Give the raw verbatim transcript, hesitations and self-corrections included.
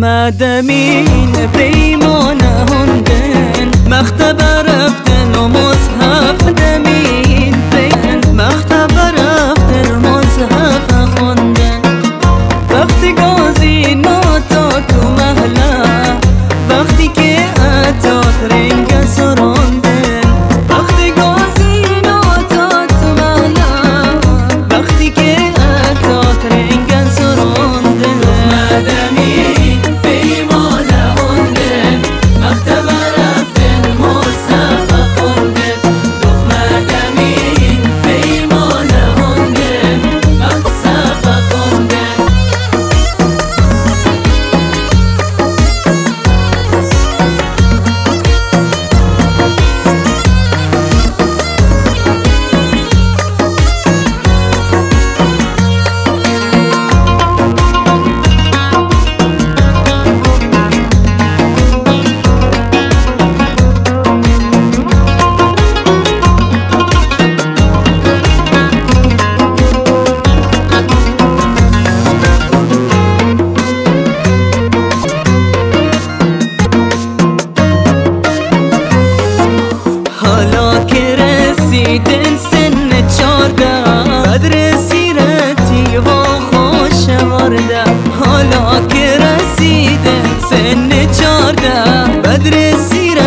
مدمین پیمانه هندن مختبه رفتن و مصحف دمین پین مختبه رفتن و مصحف خوندن وقتی گازی ناتا تو محله وقتی که اتات رنگ سراندن وقتی گازی ناتا تو محله وقتی که اتات رنگ سراندن مدمین پیمانه هندن مختبه رفتن مصحف خوندن دو مدمین پیمانه هندن مصحف خوندن حالا که رسیدن سن چارده بدر سیرتی و خوش ورده حالا که رسیدن سن چارده بدر سیرتی